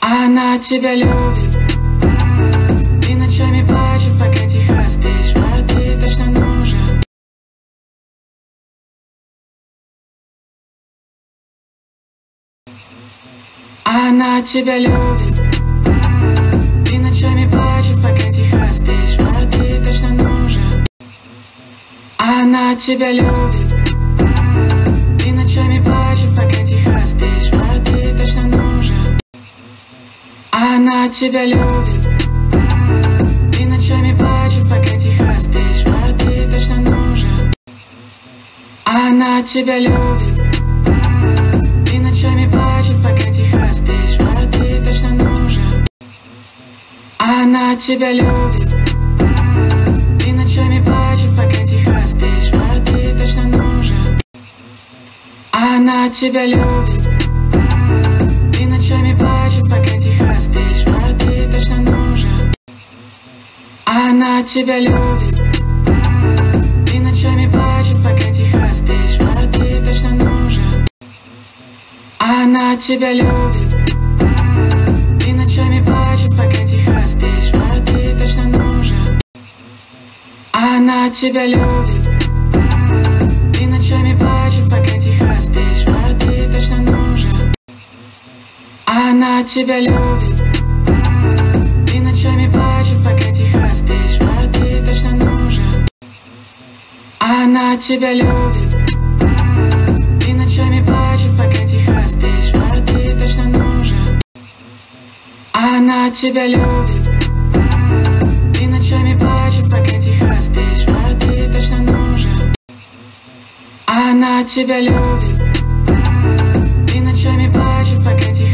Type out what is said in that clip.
Она тебя любит и ночами плачет, пока тихо спишь, а ты точно нужен. Она тебя любит и ночами плачет, пока тихо спишь, а ты точно нужен. Она тебя любит и ночами плачет, пока тихо спишь, а ты точно нужен. Она тебя любит и ночами плачет, пока тихо спишь, а ты точно нужен. Она тебя любит и ночами плачет, пока тихо спишь, а ты точно нужен. Она тебя любит и ночами плачет, пока тихо спишь, а ты точно нужен. Она тебя любит и ночами плачет, пока тихо спишь, а ты точно нужен. Она тебя любит и ночами плачет, пока тихо спишь, а ты точно нужен. Она тебя любит и ночами плачет, пока тихо спишь, а ты точно нужен. Она тебя любит и ночами плачет, пока тихо спишь, а ты точно нужен. Она тебя любит и ночами плачет, пока тихо спишь, а ты точно нужен. Она тебя любит и ночами плачет, пока тихо спишь, а ты точно нужен. Она тебя любит и ночами плачет, пока тихо спишь, а ты точно нужен. Она тебя любит и ночами плачет, пока тихо